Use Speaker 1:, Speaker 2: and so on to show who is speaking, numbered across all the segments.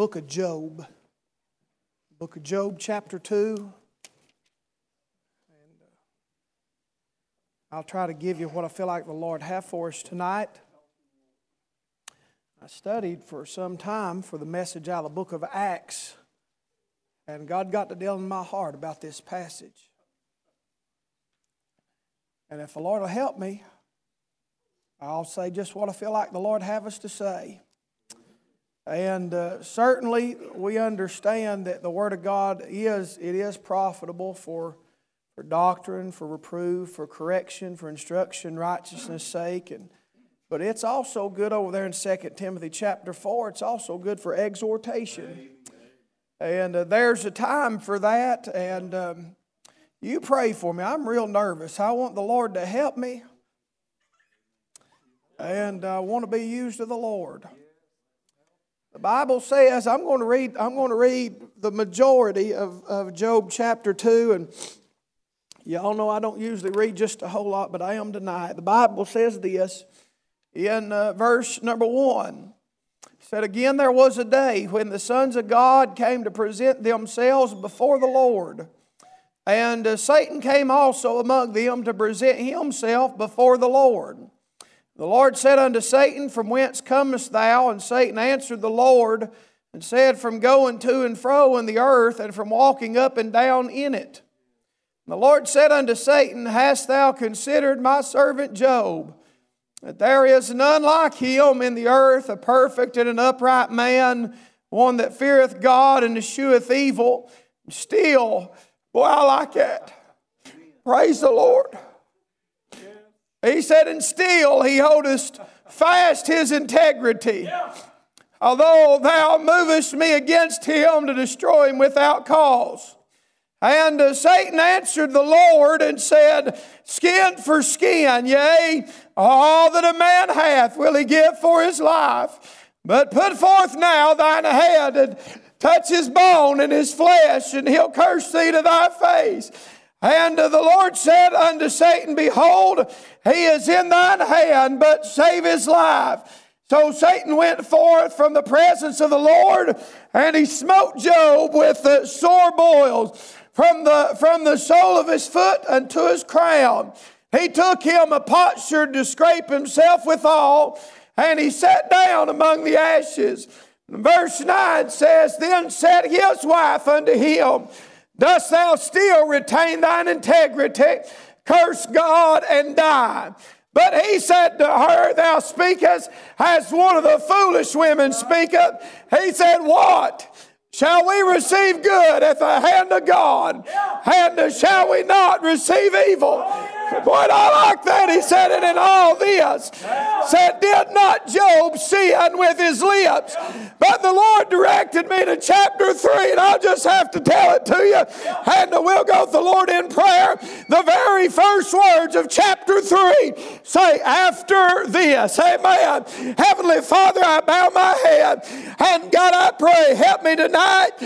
Speaker 1: book of Job. Book of Job, chapter 2. And I'll try to give you what I feel like the Lord have for us tonight. I studied for some time for the message out of the book of Acts. And God got to deal in my heart about this passage. And if the Lord will help me, I'll say just what I feel like the Lord have us to say. And certainly we understand that the Word of God is profitable for doctrine, for reproof, for correction, for instruction, righteousness' sake. But it's also good over there in 2 Timothy chapter 4. It's also good for exhortation. And there's a time for that. And you pray for me. I'm real nervous. I want the Lord to help me. And I want to be used of the Lord. The Bible says, I'm going to read the majority of Job chapter 2. And y'all know I don't usually read just a whole lot, but I am tonight. The Bible says this in verse number 1. It said, "Again there was a day when the sons of God came to present themselves before the Lord. And Satan came also among them to present himself before the Lord. The Lord said unto Satan, From whence comest thou? And Satan answered the Lord and said, From going to and fro in the earth, and from walking up and down in it. And the Lord said unto Satan, Hast thou considered my servant Job, that there is none like him in the earth, a perfect and an upright man, one that feareth God and escheweth evil? Still, boy, I like that. Praise the Lord. He said, And still he holdest fast his integrity. Although thou movest me against him to destroy him without cause. And Satan answered the Lord and said, Skin for skin, yea, all that a man hath will he give for his life. But put forth now thine hand and touch his bone and his flesh, and he'll curse thee to thy face. And the Lord said unto Satan, Behold, he is in thine hand, but save his life. So Satan went forth from the presence of the Lord, and he smote Job with sore boils from the sole of his foot unto his crown. He took him a potsherd to scrape himself withal, and he sat down among the ashes. And verse 9 says, Then said his wife unto him, Dost thou still retain thine integrity? Curse God and die. But he said to her, Thou speakest as one of the foolish women speaketh. He said, What? Shall we receive good at the hand of God? And shall we not receive evil? Boy, I like that. He said, And in all this, said, Did not Job sin with his lips? But the Lord directed me to chapter 3, and I'll just have to tell it to you. And we'll go to the Lord in prayer. The very first words of chapter 3 say, After this. Amen. Heavenly Father, I bow my head. And God, I pray, help me tonight.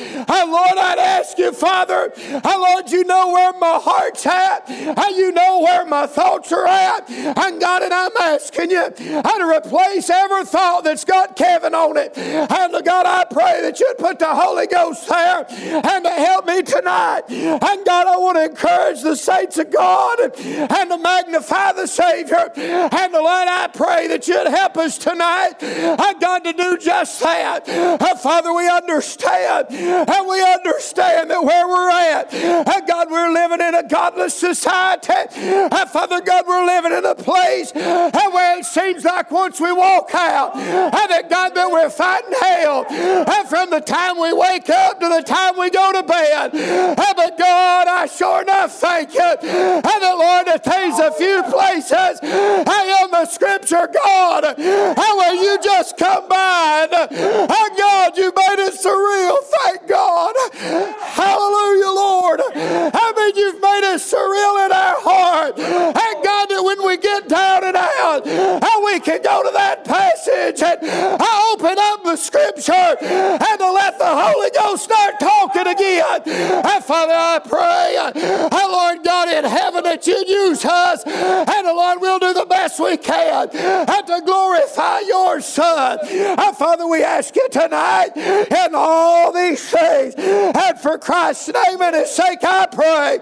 Speaker 1: Lord, I'd ask you, Father, Lord, you know where my heart's at. You know where my thoughts are at. And God, and I'm asking you to replace every thought that's got Kevin on it. And God, I pray that you'd put the Holy Ghost there and to help me tonight. And God, I want to encourage the saints of God and to magnify the Savior. And Lord, I pray that you'd help us tonight. And God, to do just that. Father, we understand. And we understand that where we're at, God, we're living in a godless society. Father God, we're living in a place where it seems like once we walk out, and that God, that we're fighting hell. And from the time we wake up to the time we go to bed. But God, I sure enough thank you. And the Lord, that there's a few places in the Scripture, God, where you just come by. And God, you made it surreal. Thank God. Hallelujah, Lord. I mean, you've made it surreal in our heart. And God, that when we get down and out, we can go to that passage and open up the Scripture and to let the Holy Ghost start talking again. And Father, I pray, Lord God in heaven, that you'd use us. And Lord, we'll do the best we can and to glorify your Son. Father, we ask you tonight in all these things, and for Christ's name and His sake I pray.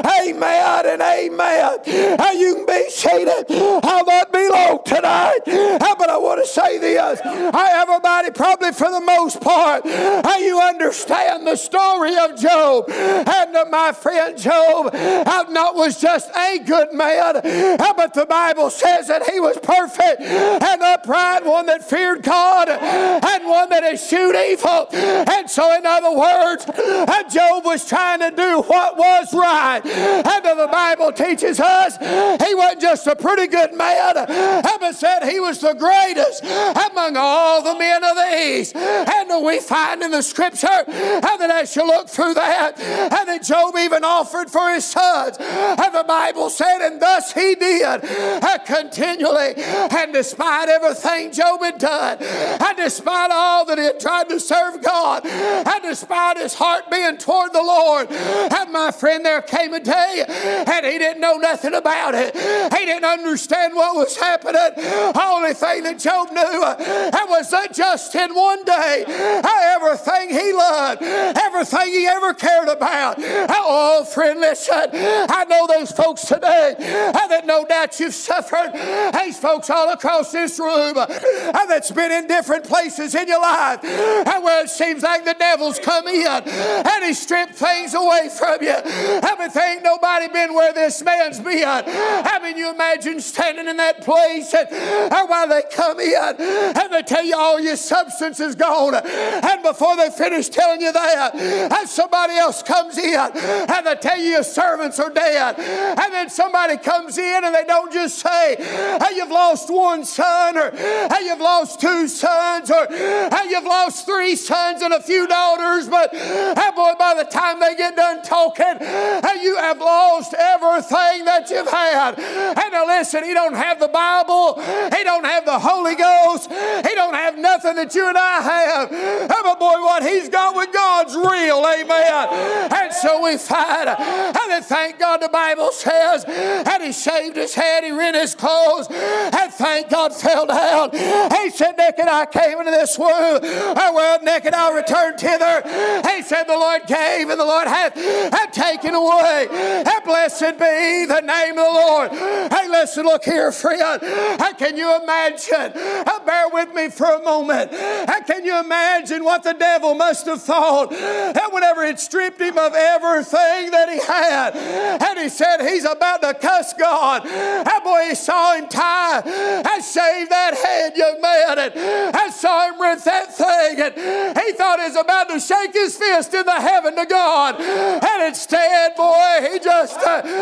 Speaker 1: Amen and amen. You can be seated. I'll not be long tonight, but I want to say this. Everybody, probably for the most part, you understand the story of Job. And my friend Job not was just a good man, but the Bible says that he was perfect and upright, one that feared God and one that eschewed evil. And so, in other words, Job was trying to do what was right. And the Bible teaches us he wasn't just a pretty good man, but said he was the greatest among all the men of the East. And we find in the Scripture that as you look through that, and that Job even offered for his sons. And the Bible said, and thus he did continually. And despite everything Job had done, and despite all that he had tried to serve God, and despite his heart being toward the Lord, and my friend, there came a day, and he didn't know nothing about it. He didn't understand what was happening. The only thing that Job knew was that just in one day, everything he loved, everything he ever cared about. Oh, friend, listen. I know those folks today that no doubt you've suffered. These folks all across this room that's been in different places in your life where it seems like the devil's come in and he stripped things away from you. But there ain't nobody been where this man's been. I mean, you imagine standing in that place and while they come in and they tell you all your substance is gone, and before they finish telling you that, and somebody else comes in and they tell you your servants are dead, and then somebody comes in and they don't just say, hey, you've lost one son, or hey, you've lost two sons, or hey, you've lost three sons and a few daughters, but hey, boy, by the time they get done talking, hey, you have lost everything that you've had. And now listen, he don't have the Bible, he don't have the Holy Ghost, he don't have nothing that you and I have. But boy, what he's got with God's real, amen. And so we find, and then thank God the Bible says, and he shaved his head, he rent his clothes, and thank God fell down. He said, naked I came into this world, naked I'll return thither. He said, the Lord gave and the Lord hath taken away. And blessed be the name of the Lord. Hey, listen, look here, friend. Can you imagine? Bear with me for a moment. Can you imagine what the devil must have thought that whenever it stripped him of everything that he had, and he said he's about to cuss God. That boy, he saw him tie and shave that head, young man, and I saw him rent that thing, and he thought he was about to shake his fist in the heaven to God, and instead, boy, he just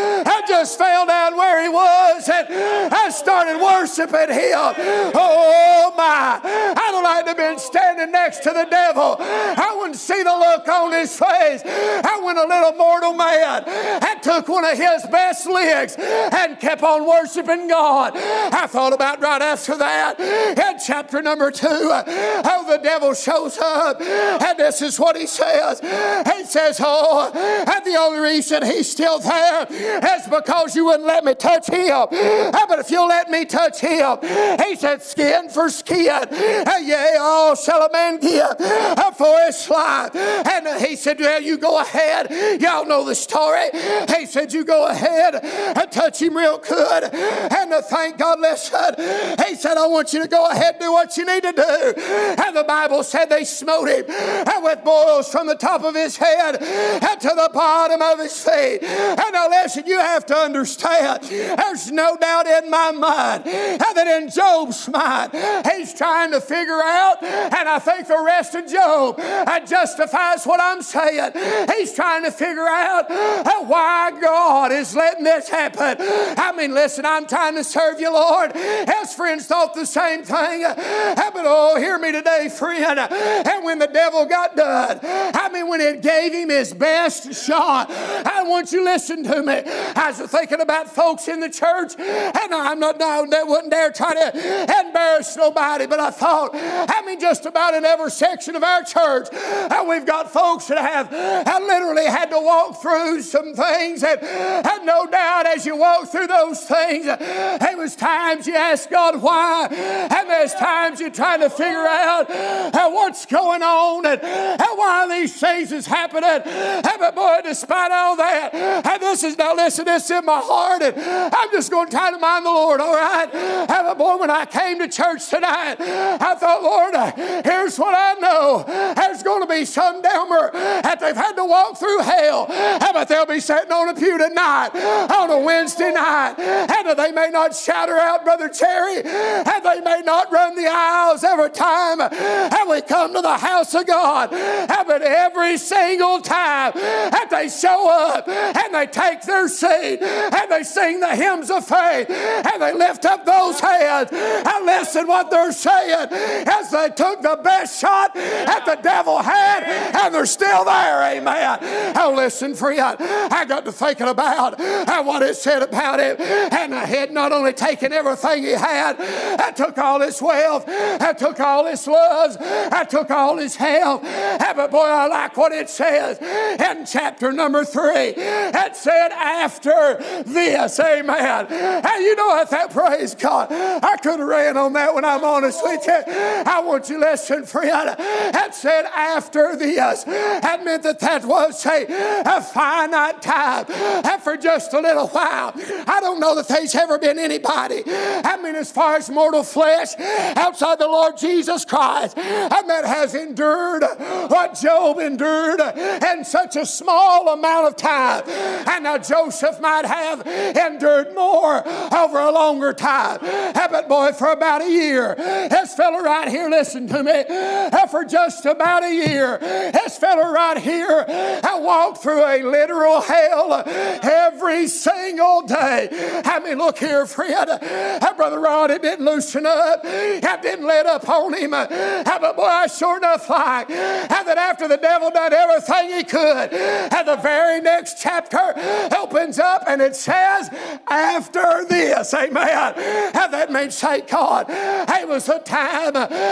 Speaker 1: fell down where he was, and I started worshiping him. Oh my, I'd like to have been standing next to the devil. I wouldn't see the look on his face. I went a little mortal man and took one of his best licks and kept on worshiping God. I thought about right after that in chapter number 2 how the devil shows up, and this is what he says. He says, oh, and the only reason he's still there is because you wouldn't let me touch him. But if you'll let me touch him, he said, skin for skin, yea, all shall a man give for his life. And he said, well, you go ahead. Y'all know the story. He said, you go ahead and touch him real good. And thank God, listen. He said, I want you to go ahead and do what you need to do. And the Bible said they smote him with boils from the top of his head and to the bottom of his feet. And now listen, you have to understand, there's no doubt in my mind that in Job's mind, he's trying to figure out, and I think the rest of Job justifies what I'm saying. He's trying to figure out why God is letting this happen. I mean, listen, I'm trying to serve you, Lord. His friends thought the same thing. But oh, hear me today, friend. And when the devil got done, I mean, when it gave him his best shot, I want you to listen to me. I was thinking about folks in the church, and I'm not, that wouldn't dare try to embarrass nobody, but I thought, I mean, just about in every section of our church, And we've got folks that have literally had to walk through some things, and no doubt as you walk through those things, there was times you ask God why, and there's times you're trying to figure out what's going on and why these things is happening. But boy, despite all that, and this is in my heart, and I'm just going to try to mind the Lord, all right? But boy, when I came to church tonight, I thought, Lord, here's what I know. There's going to be some Delmer that they've had to walk through hell, but they'll be sitting on a pew tonight, on a Wednesday night, and they may not shout her out, Brother Cherry, and they may not run the aisles every time, and we come to the house of God, but every single time that they show up and they take their seat and they sing the hymns of faith and they lift up those hands and listen what they're saying as they took the best shot that the devil had, and they're still there, amen. Oh, listen, friend, I got to thinking about what it said about him, and I had not only taken everything he had, I took all his wealth, I took all his loves, I took all his health, but boy, I like what it says in chapter number 3. It said, after this, amen. And you know what, that, praise God, I could have ran on that when I'm honest with you. I want you to listen, friend. It said, after this. That meant that was a finite time, and for just a little while. I don't know that there's ever been anybody, I mean, as far as mortal flesh, outside the Lord Jesus Christ, and that has endured what Job endured in such a small amount of time. And now Joseph might have endured more over a longer time. But boy, for about a year, this fella right here, listen to me, for just about a year, this fella right here, I walked through a literal hell every single day. I mean, look here, friend, Brother Rod, it didn't loosen up, it didn't let up on him, but boy, I sure enough like that after the devil done everything he could, and the very next chapter opens up and it says, after this, amen. And that means, thank God, it was a time,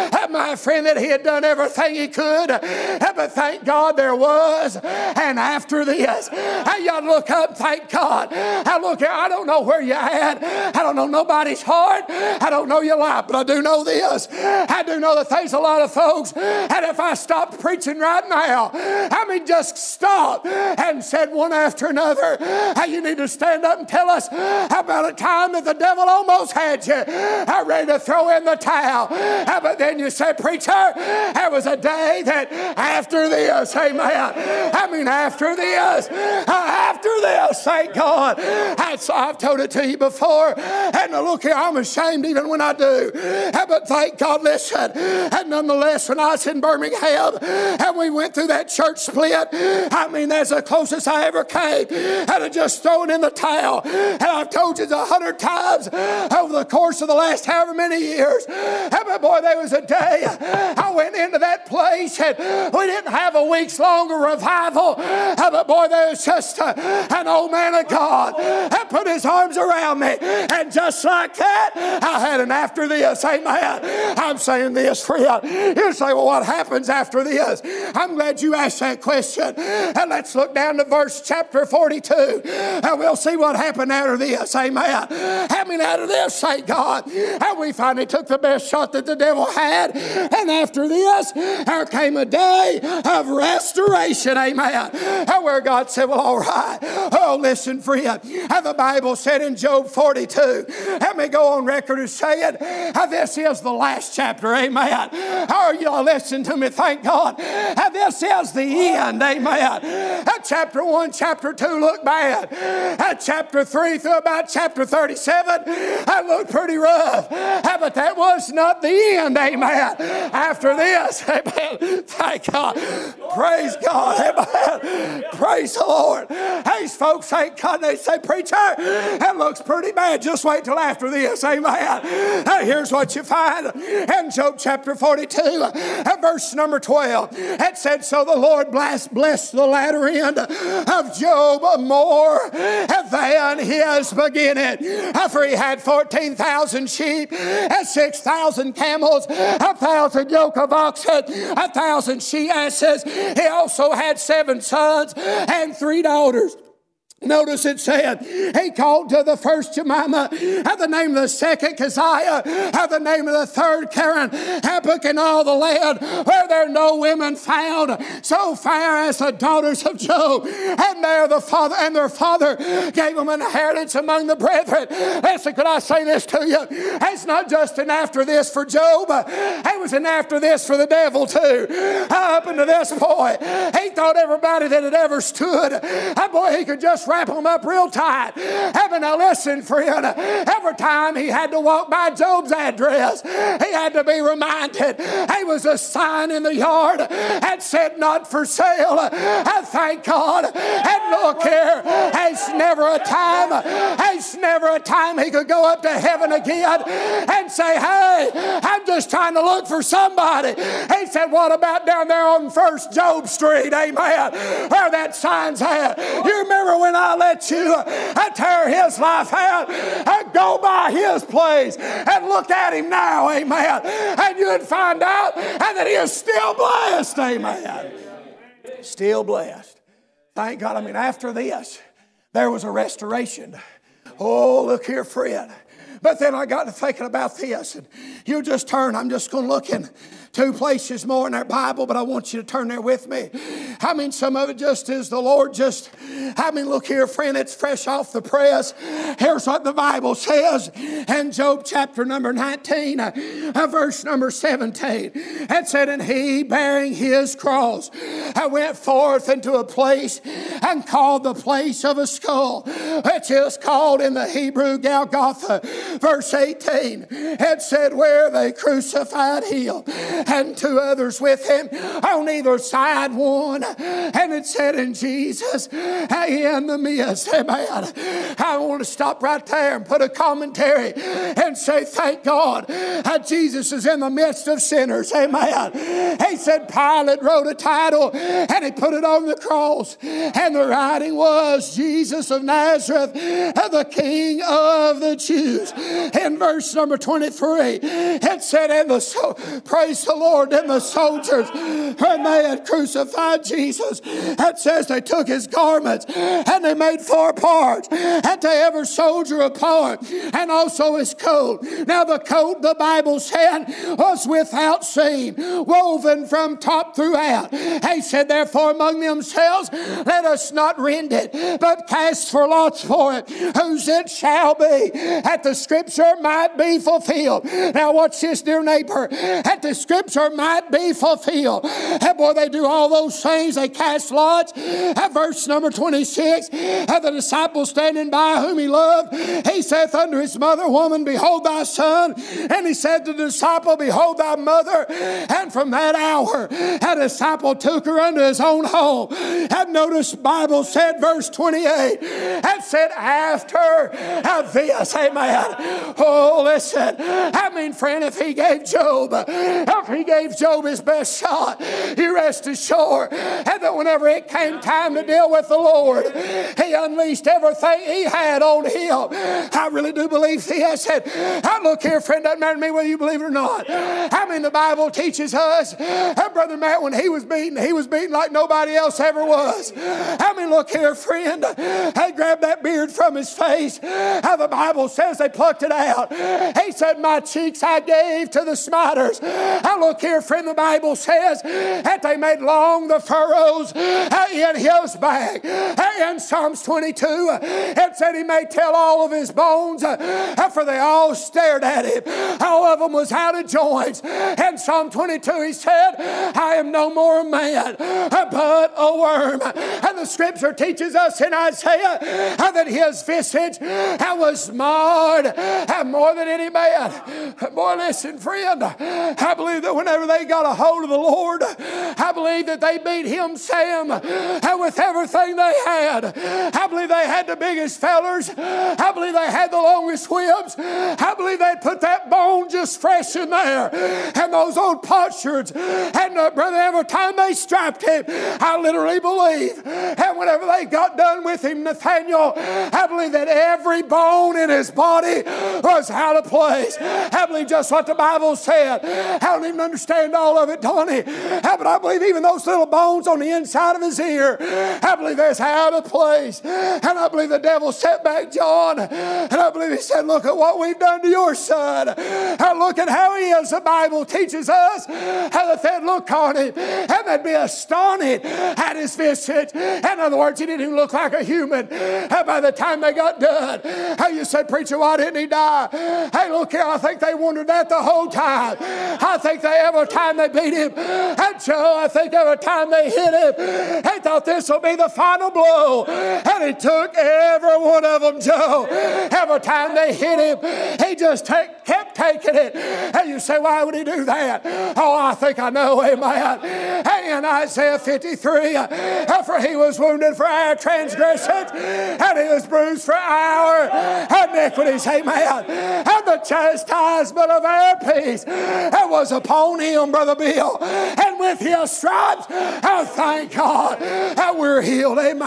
Speaker 1: my friend, that he had done everything he could, but thank God there was an after this. You look up, thank God. I look here, I don't know where you're at, I don't know nobody's heart, I don't know your life, but I do know this. I do know that there's a lot of folks, and if I stopped preaching right now, I mean, just stop and said one after another, you need to stand up and tell us about a time that the devil almost had you ready to throw in the towel. But then you say, preacher, there was a day that after this, amen. I mean, after this, thank God. I've told it to you before, and look here, I'm ashamed even when I do. But thank God, listen, and nonetheless, when I was in Birmingham, and we went through that church split, I mean, that's the closest I ever came, and just throwing in the towel. And I've told you 100 times over the course of the last however many years, but boy, there was a day I went into that place, and we didn't have a week's longer revival, but boy, there was just an old man of God that put his arms around me, and just like that, I had an after this, amen. I'm saying this, friend. You say, well, what happens after this? I'm glad you asked that question. And let's look down to verse chapter 42, and we'll see what happened after this, amen. I mean, out of this, thank God, and we finally took the best shot that the devil had, and after this, there came a day of restoration, amen, where God said, well, all right. Oh, listen, friend, the Bible said in Job 42, let me go on record and say it, this is the last chapter, amen. Oh, y'all listen to me, thank God. This is the end, amen. Chapter 1, chapter 2 looked bad. Chapter 3 through about chapter 37, that looked pretty rough. But that was not the end, amen. After this, amen, thank God. Praise God, amen. Praise the Lord. These folks thank God. They say, preacher, that looks pretty bad. Just wait till after this. Amen. Now, here's what you find in Job chapter 42, verse number 12. It said, so the Lord blessed the latter end of Job more than his beginning. For he had 14,000 sheep, and 6,000 camels, 1,000 yoke of oxen, 1,000 she asses. He also had 7 sons and 3 daughters. Notice it said, he called to the first Jemima, had the name of the second Keziah, had the name of the third Karen, Habakkuk, in all the land where there are no women found so fair as the daughters of Job. And there the father and their father gave them inheritance among the brethren. Listen, could I say this to you? It's not just an after this for Job. It was an after this for the devil too. Up unto this point, he thought everybody that had ever stood, boy, he could just wrap them up real tight. Heaven, now listen, friend. Every time he had to walk by Job's address, he had to be reminded he was a sign in the yard and said, not for sale. I thank God. And look here, it's never a time he could go up to heaven again and say, hey, I'm just trying to look for somebody. He said, what about down there on 1st Job Street? Amen. Where that sign's at. You remember when I let you tear his life out, go by his place and look at him now, amen, and you'd find out that he is still blessed, amen. Still blessed. Thank God. I mean, after this, there was a restoration. Oh, look here, friend. But then I got to thinking about this, and you just turn. I'm just going to look in 2 places more in our Bible, but I want you to turn there with me. I mean, some of it just is the Lord look here, friend, it's fresh off the press. Here's what the Bible says in Job chapter number 19, verse number 17. It said, and he, bearing his cross, went forth into a place and called the place of a skull, which is called in the Hebrew Golgotha. Verse 18, it said, where they crucified him and 2 others with him on either side one. And it said, in Jesus in the midst. Amen. I want to stop right there and put a commentary and say, thank God Jesus is in the midst of sinners. Amen. He said Pilate wrote a title and he put it on the cross, and the writing was Jesus of Nazareth, the King of the Jews. In verse number 23, it said, praise the Lord, and the soldiers, when they had crucified Jesus, it says they took his garments and they made 4 parts, and to every soldier a part, and also his coat. Now the coat, the Bible said, was without seam, woven from top throughout. He said, therefore among themselves, let us not rend it, but cast for lots for it, whose it shall be, that the scripture might be fulfilled. Now watch this, dear neighbor, that the scripture might be fulfilled. And boy, they do all those things. They cast lots. At verse number 26, the disciples standing by whom he loved, he saith unto his mother, woman, behold thy son. And he said to the disciple, behold thy mother. And from that hour, a disciple took her unto his own home. And notice Bible said, verse 28, and said after this, amen. Oh, listen, I mean, friend, if he gave Job his best shot, you rest assured that whenever it came time to deal with the Lord, he unleashed everything he had on him. I really do believe he has said, look here, friend, doesn't matter to me whether you believe it or not. I mean, the Bible teaches us, Brother Matt, when he was beaten like nobody else ever was. I mean, look here, friend, they grabbed that beard from his face. How the Bible says they plucked it out. He said, my cheeks I gave to the smiters. Now look here, friend, the Bible says that they made long the furrows in his back. In Psalms 22, it said he may tell all of his bones, for they all stared at him. All of them was out of joints. In Psalm 22, he said, I am no more a man, but a worm. And the scripture teaches us in Isaiah that his visage was marred more than any man. Boy, listen, friend, I believe believe that whenever they got a hold of the Lord, I believe that they beat him, Sam, with everything they had. I believe they had the biggest fellers. I believe they had the longest whips. I believe they put that bone just fresh in there. And those old potsherds. And brother, every time they strapped him, I literally believe. And whenever they got done with him, Nathaniel, I believe that every bone in his body was out of place. I believe just what the Bible said. I don't even understand all of it, Donnie. But I believe even those little bones on the inside of his ear, I believe that's out of place. And I believe the devil set back John. And I believe he said, look at what we've done to your son. And look at how he is. The Bible teaches us how they'd look on him and they'd be astonished at his visage. In other words, he didn't even look like a human. And by the time they got done, how you said, preacher, why didn't he die? Hey, look here, I think they wondered that the whole time. I think every time they beat him, and Joe, I think every time they hit him, they thought this will be the final blow. And he took every one of them, Joe. Every time they hit him, he just kept taking it. And you say, why would he do that? Oh, I think I know, amen. Hey, in Isaiah 53, for he was wounded for our transgressions, and he was bruised for our iniquities, amen. And the chastisement of our peace was upon him, Brother Bill. And with his stripes, I thank God that we're healed, amen.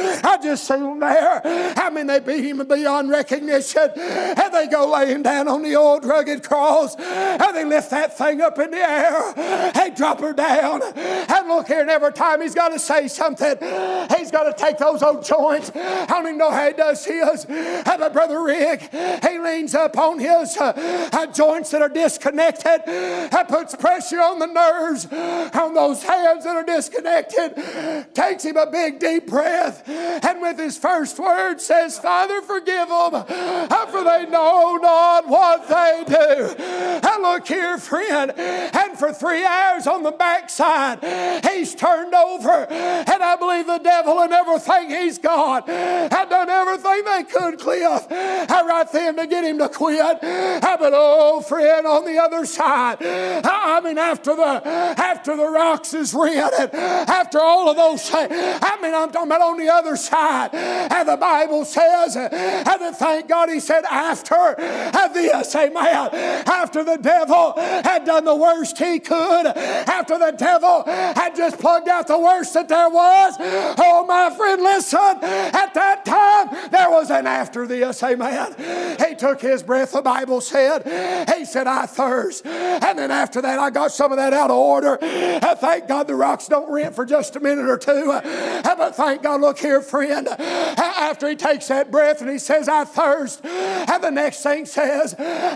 Speaker 1: I just see them there. I mean, they beat him beyond recognition. And they go laying down on the old rugged cross. And they lift that thing up in the air. They drop her down. And look here, and every time he's got to say something, he's got to take those old joints. I don't even know how he does his. But Brother Rick, he leans up on his joints that are disconnected. That puts pressure on the nerves on those hands that are disconnected. Takes him a big deep breath. And with his first word says, Father, forgive them, for they know not what they do. And look here, friend. And for 3 hours on the backside, he's turned over. And I believe the devil and everything he's got had done everything they could, Cliff, right then to get him to quit. But oh, friend, on the other side, I mean, after the rocks is rent, and after all of those things, I mean, I'm talking about on the other side. And the Bible says, and then thank God he said, after this, amen. After the devil had done the worst he could, after the devil had just plugged out the worst that there was, oh, my friend, listen, at that time, there was an after this, amen. He took his breath, the Bible said. He said, I thirst. And then after that, I got some of that out of order. Thank God the rocks don't rent for just a minute or two. But thank God, look here, friend. After he takes that breath and he says, I thirst. And the next thing says,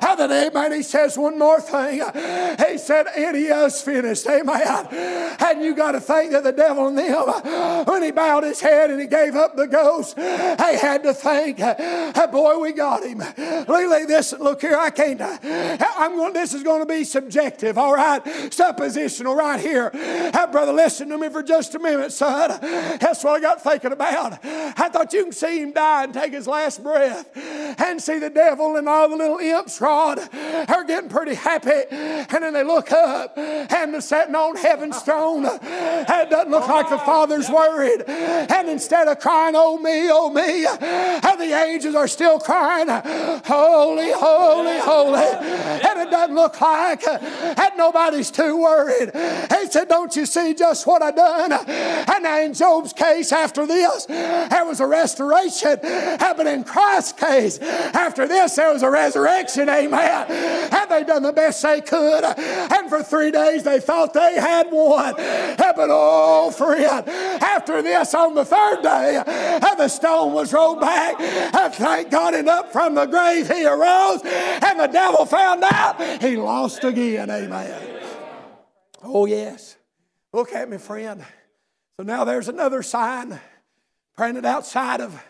Speaker 1: amen, he says one more thing. He said, it is finished, amen. And you got to think that the devil and them, when he bowed his head and he gave up the ghost, they had to think, boy, we got him. Look here, I can't. This is going to be subjective, all right? Suppositional right here. Brother, listen to me for just a minute, son. That's what I got thinking about. I thought you can see him die and take his last breath and see the devil and all the little imps, Rod, are getting pretty happy. And then they look up and they're sitting on heaven's throne. It doesn't look like the Father's worried. And instead of crying, oh me, the angels are still crying, holy, holy, holy. And it doesn't look like that nobody's too worried. He said, don't you see just what I done? And now in Job's case after this, there was a restoration. But in Christ's case, after this, there was a resurrection, amen. And they done the best they could. And for 3 days, they thought they had won. But oh, friend, after this, on the third day, the stone was rolled back. And thank God, and up from the grave he arose. And the devil found out he lost again, amen. Oh, yes. Look at me, friend. So now there's another sign printed outside of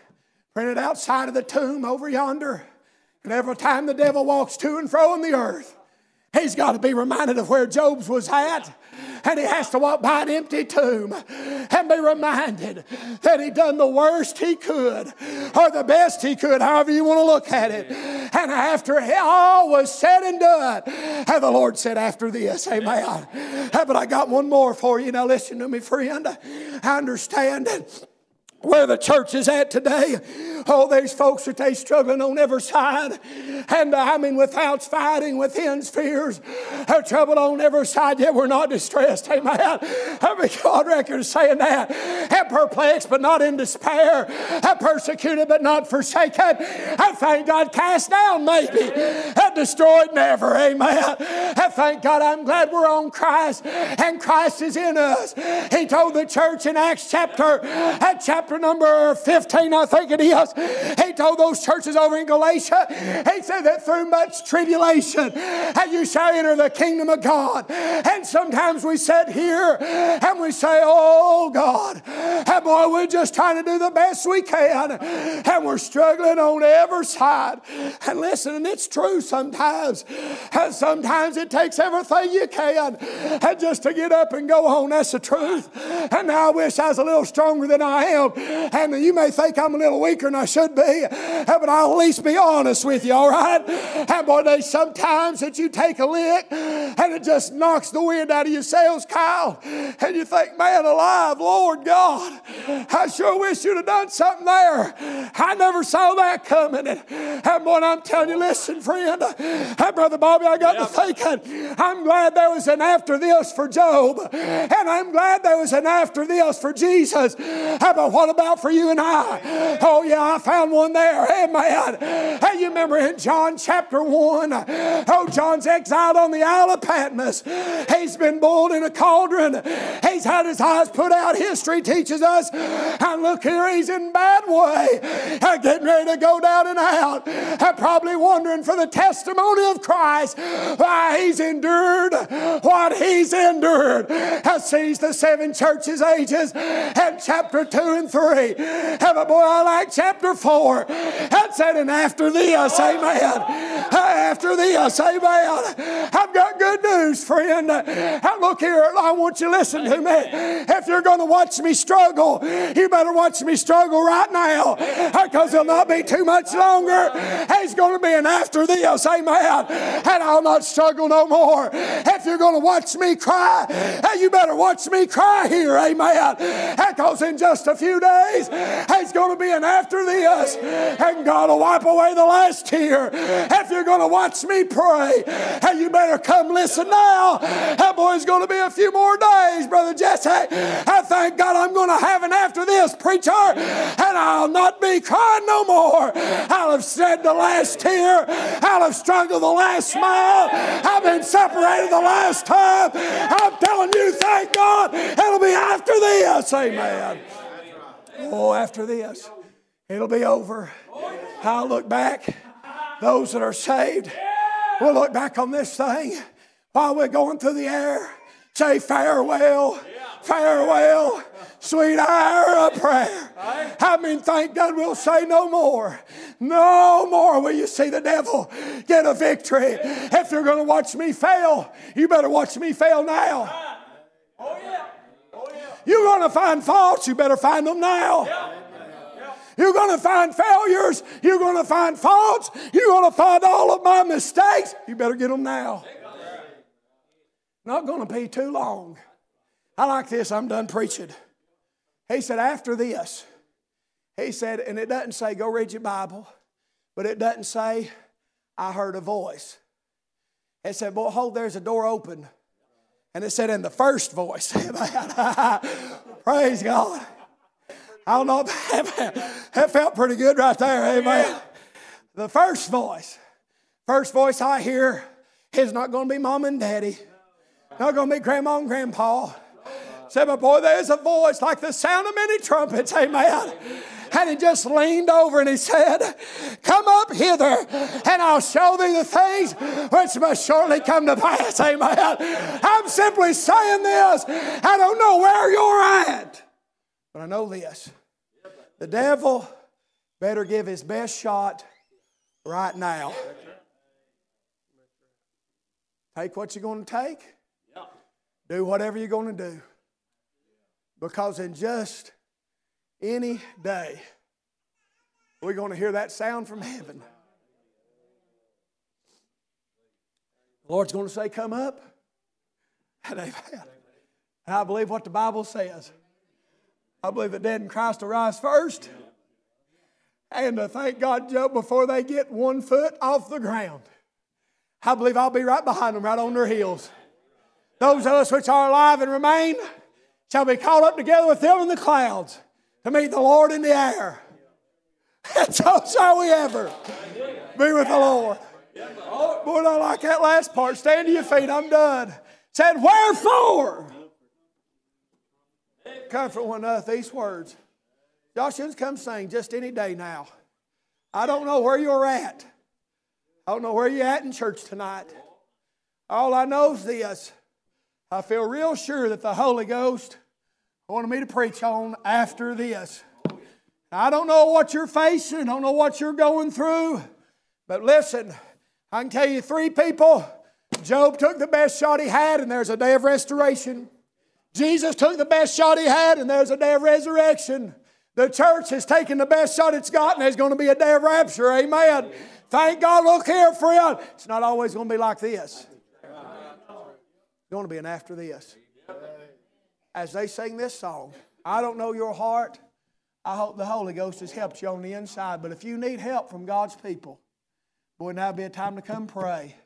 Speaker 1: the tomb over yonder. And every time the devil walks to and fro on the earth, he's got to be reminded of where Job's was at. And he has to walk by an empty tomb and be reminded that he done the worst he could, or the best he could, however you want to look at it. And after all was said and done, and the Lord said, after this, amen. But I got one more for you. Now listen to me, friend. I understand where the church is at today. Oh, there's folks that they struggling on every side. And I mean, without fighting, within's fears, trouble on every side, yet we're not distressed. Amen. I mean, God record saying that. And perplexed, but not in despair. And persecuted, but not forsaken. I thank God, cast down maybe. And destroyed never. Amen. I thank God, I'm glad we're on Christ. And Christ is in us. He told the church in Acts chapter number 15, I think it is. He told those churches over in Galatia, he said that through much tribulation, you shall enter the kingdom of God. And sometimes we sit here and we say, oh God, and boy, we're just trying to do the best we can. And we're struggling on every side. And listen, and it's true sometimes. And sometimes it takes everything you can and just to get up and go on. That's the truth. And now I wish I was a little stronger than I am. And you may think I'm a little weaker than I should be, but I'll at least be honest with you, all right? And boy, there's sometimes that you take a lick and it just knocks the wind out of your sails, Kyle. And you think, man alive, Lord God, I sure wish you'd have done something there. I never saw that coming. And boy, I'm telling you, listen, friend, Brother Bobby, I got to thinking, I'm glad there was an after this for Job. And I'm glad there was an after this for Jesus. But what about for you and I? Oh yeah, I found one there. Amen. Hey, you remember in John chapter 1, oh, John's exiled on the Isle of Patmos. He's been boiled in a cauldron. He's had his eyes put out. History teaches us. And look here, he's in bad way. Getting ready to go down and out. Probably wondering for the testimony of Christ why he's endured what he's endured. Sees the seven churches ages and chapter 2 and 3. But boy, I like chapter 4. That said, and after this, amen. After this, amen. I've got good news, friend. Look here, I want you to listen to me. If you're going to watch me struggle, you better watch me struggle right now, because it'll not be too much longer. It's going to be an after this, amen. And I'll not struggle no more. If you're going to watch me cry, you better watch me cry here, amen. Because in just a few days, it's going to be an after this, and God will wipe away the last tear. If you're going to watch me pray, you better come listen now. That boy's going to be a few more days, Brother Jesse. I thank God I'm going to have an after this, preacher, and I'll not be crying no more. I'll have shed the last tear. I'll have struggled the last smile. I've been separated the last time. I'm telling you, thank God, it'll be after this. Amen. Oh, after this, it'll be over. I'll look back. Those that are saved, we'll look back on this thing while we're going through the air. Say farewell, farewell, sweet hour of prayer. I mean, thank God we'll say no more. No more will you see the devil get a victory. If you're going to watch me fail, you better watch me fail now. Oh, yeah. You're going to find faults, you better find them now. You're going to find failures. You're going to find faults. You're going to find all of my mistakes. You better get them now. Not going to be too long. I like this. I'm done preaching. He said, after this, he said, and it doesn't say, go read your Bible, but it doesn't say, I heard a voice. It said, boy, hold, there's a door open. And it said in the first voice. Praise God. I don't know, that felt pretty good right there, amen. The first voice I hear is not going to be mom and daddy, not going to be grandma and grandpa. Said, my boy, there's a voice like the sound of many trumpets, amen. And he just leaned over and he said, come up hither and I'll show thee the things which must shortly come to pass, amen. I'm simply saying this. I don't know where you're at, but I know this. The devil better give his best shot right now. Take what you're going to take. Do whatever you're going to do. Because in just any day, we're going to hear that sound from heaven. The Lord's going to say, come up. And amen. And I believe what the Bible says. I believe the dead in Christ will rise first. And thank God, Joe, before they get 1 foot off the ground, I believe I'll be right behind them, right on their heels. Those of us which are alive and remain shall be caught up together with them in the clouds to meet the Lord in the air. And so shall we ever be with the Lord. Boy, I like that last part. Stand to your feet. I'm done. Said, wherefore? Comfort one another these words. Y'all should come sing just any day now. I don't know where you're at. I don't know where you're at in church tonight. All I know is this. I feel real sure that the Holy Ghost wanted me to preach on after this. I don't know what you're facing. I don't know what you're going through. But listen, I can tell you 3 people. Job took the best shot he had, and there's a day of restoration. Jesus took the best shot he had, and there's a day of resurrection. The church has taken the best shot it's got, and there's going to be a day of rapture. Amen. Thank God. Look here, friend. It's not always going to be like this. It's going to be an after this. As they sing this song, I don't know your heart. I hope the Holy Ghost has helped you on the inside. But if you need help from God's people, boy, now would be a time to come pray.